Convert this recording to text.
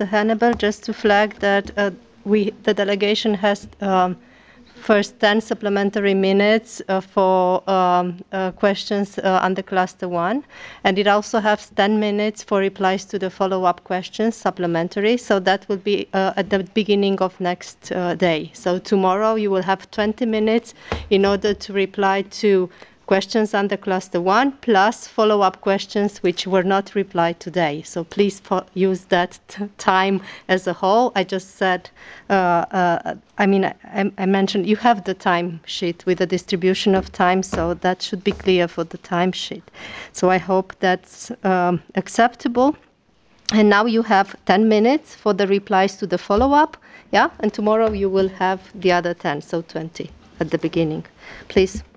Mr. Hannibal, just to flag that the delegation has first 10 supplementary minutes for questions under Cluster 1, and it also has 10 minutes for replies to the follow-up questions, supplementary, so that will be at the beginning of next day. So tomorrow you will have 20 minutes in order to reply to questions under Cluster 1, plus follow-up questions which were not replied today. So please use that time as a whole. I just said, I mentioned you have the time sheet with the distribution of time, so that should be clear for the time sheet. So I hope that's acceptable. And now you have 10 minutes for the replies to the follow-up, yeah? And tomorrow you will have the other 10, so 20 at the beginning. Please.